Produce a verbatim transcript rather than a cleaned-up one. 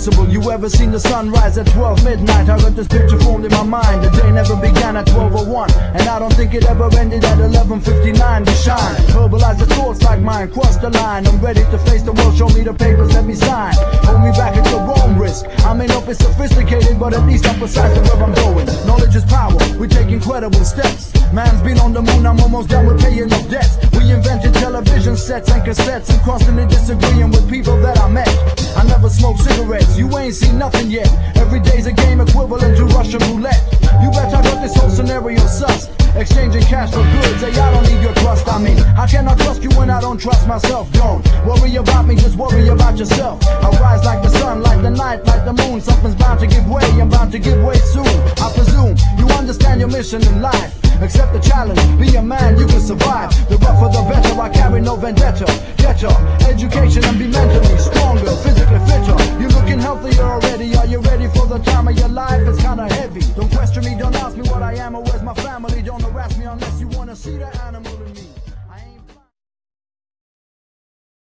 impossible. You ever seen the sunrise at twelve midnight? I got this picture formed in my mind. The day never began at twelve oh one, and I don't think it ever ended at eleven fifty-nine. To shine, verbalize the thoughts like mine, cross the line. I'm ready to face the world, show me the papers, let me sign. Hold me back at your own risk. I may not be sophisticated, but at least I'm precise in where I'm going. Knowledge is power, we take incredible steps. Man's been on the moon, I'm almost done with paying off debts. We invented television sets and cassettes, and constantly disagreeing with people that I met. I never smoke cigarettes, you ain't seen nothing yet. Every day's a game equivalent to Russian roulette. You bet I got this whole scenario sussed. Exchanging cash for goods, hey, I don't need your trust. I mean, how can I trust you when I don't trust myself? Don't worry about me, just worry about yourself. I rise like the sun, like the night, like the moon. Something's bound to give way, I'm bound to give way soon. I presume you understand your mission in life. Accept the challenge, be a man, you can survive. The rougher the better, I carry no vendetta. Get your education and be mental.